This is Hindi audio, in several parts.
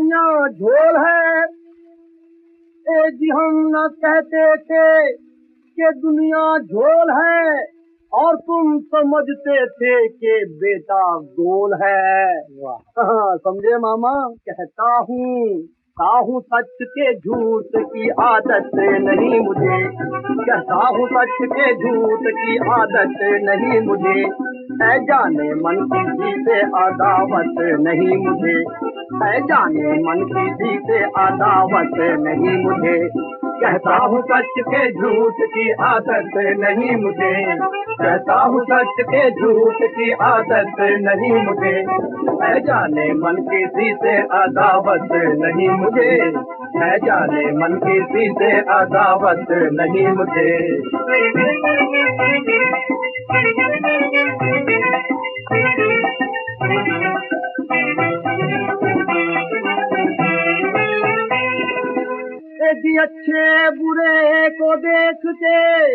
दुनिया झोल है। ए जी हम न कहते थे कि दुनिया झोल है, और तुम समझते थे कि बेटा गोल है। वाह, समझे मामा? कहता हूँ सच के झूठ की आदत नहीं मुझे, कहता हूँ सच के झूठ की आदत नहीं मुझे, ऐ जाने मन किसी से अदावत नहीं मुझे, ऐ जाने मन किसी से अदावत नहीं मुझे, कहता हूँ सच के झूठ की आदत नहीं मुझे, कहता हूँ सच के झूठ की आदत नहीं मुझे, ऐ जाने मन किसी से अदावत नहीं मुझे, ऐ जाने मन किसी से अदावत नहीं मुझे। जी अच्छे बुरे को देख के,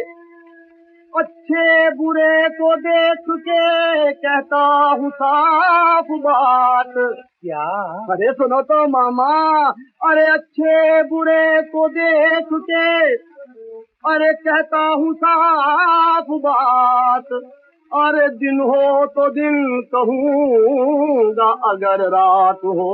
अच्छे बुरे को देख के कहता हूँ साफ बात। क्या? अरे सुनो तो मामा, अरे अच्छे बुरे को देख के अरे कहता हूँ साफ बात, अरे दिन हो तो दिन कहूँगा, अगर रात हो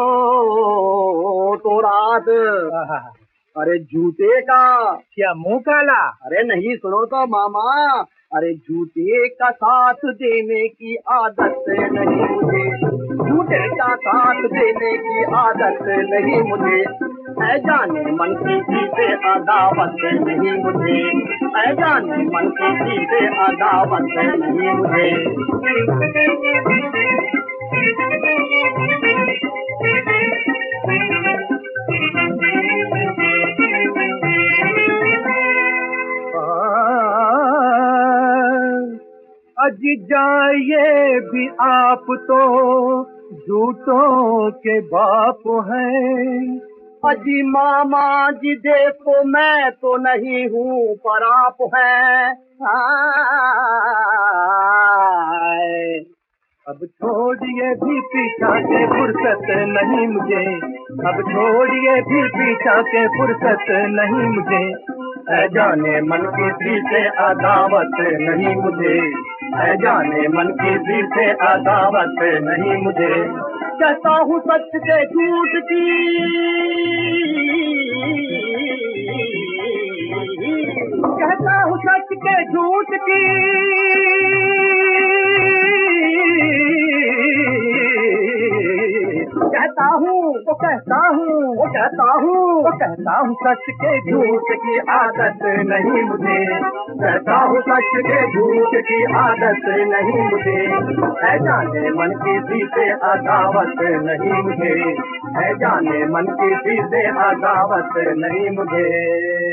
तो रात। अरे जूते का क्या मुंह काला? अरे नहीं, सुनो तो मामा, अरे जूते का साथ देने की आदत नहीं मुझे, जूते का साथ देने की आदत नहीं मुझे, ऐ जाने मन किसी से अदावत नहीं मुझे, ऐ जाने मन किसी से अदावत नहीं मुझे। अजी जाइए भी आप तो झूठों के बाप हैं, अजी मामा जी देखो मैं तो नहीं हूँ पर आप हैं। अब छोड़िए भी पीछा के फुर्सत नहीं मुझे, अब छोड़िए भी पीछा के फुर्सत नहीं मुझे, ऐ जाने मन किसी से अदावत नहीं मुझे, ऐ जाने मन किसी से अदावत नहीं मुझे, कहता हूँ सच के झूठ की, कहता हूँ सच के झूठ की, कहता हूँ सच के झूठ की आदत नहीं मुझे, कहता हूँ सच के झूठ की आदत नहीं मुझे, ऐ जाने मन किसी से अदावत नहीं मुझे, ऐ जाने मन किसी से अदावत नहीं मुझे।